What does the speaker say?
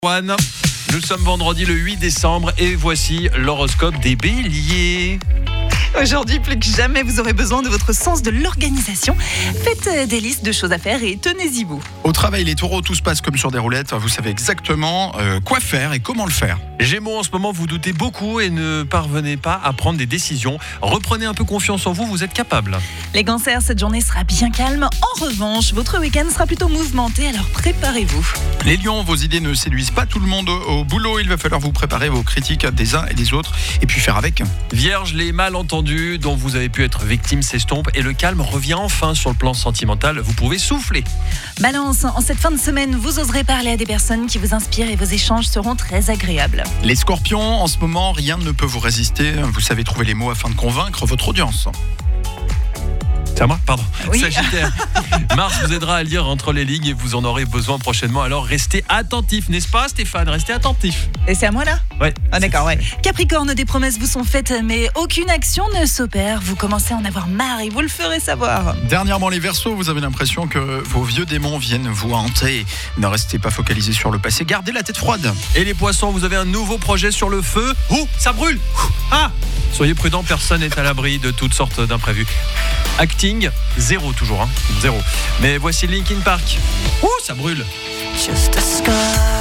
Juan. Nous sommes vendredi le 8 décembre et voici l'horoscope des béliers. Aujourd'hui, plus que jamais, vous aurez besoin de votre sens de l'organisation. Faites des listes de choses à faire et tenez-y vous. Au travail, les taureaux, tout se passe comme sur des roulettes. Vous savez exactement quoi faire et comment le faire. Gémeaux, en ce moment, vous doutez beaucoup et ne parvenez pas à prendre des décisions. Reprenez un peu confiance en vous, vous êtes capable. Les cancers, cette journée sera bien calme. En revanche, votre week-end sera plutôt mouvementé, alors préparez-vous. Les lions, vos idées ne séduisent pas tout le monde au boulot. Il va falloir vous préparer vos critiques des uns et des autres et puis faire avec. Vierge, les malentendus dont vous avez pu être victime s'estompent et le calme revient enfin sur le plan sentimental. Vous pouvez souffler. Balance, en cette fin de semaine, vous oserez parler à des personnes qui vous inspirent et vos échanges seront très agréables. Les scorpions, en ce moment, rien ne peut vous résister. Vous savez trouver les mots afin de convaincre votre audience. C'est à moi ? Pardon. Oui. Sagittaire, Mars vous aidera à lire entre les lignes et vous en aurez besoin prochainement. Alors restez attentifs, n'est-ce pas Stéphane ? Restez attentifs. Et c'est à moi là ? Ouais. Ah d'accord, ouais. Capricorne, des promesses vous sont faites, mais aucune action ne s'opère. Vous commencez à en avoir marre et vous le ferez savoir. Dernièrement, les Verseaux, vous avez l'impression que vos vieux démons viennent vous hanter. Ne restez pas focalisés sur le passé, gardez la tête froide. Et les poissons, vous avez un nouveau projet sur le feu. Ouh, ça brûle. Ah, soyez prudents, personne n'est à l'abri de toutes sortes d'imprévus. Acting, 0 toujours, 0. Mais voici Linkin Park. Ouh, ça brûle. Just a scar.